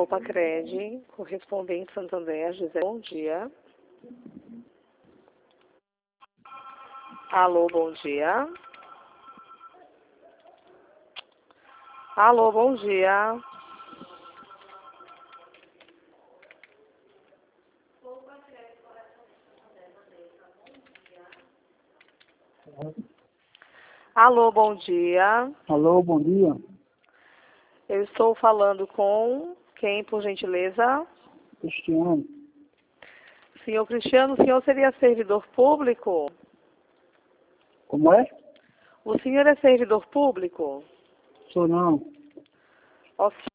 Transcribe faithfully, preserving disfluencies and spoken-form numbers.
Copacred, correspondente Santander, José, bom dia. Alô, bom dia. Alô, bom dia. Alô, bom dia. Alô, bom dia. Eu estou falando com quem, por gentileza? Cristiano. Senhor Cristiano, o senhor seria servidor público? Como é? O senhor é servidor público? Sou não. Ok.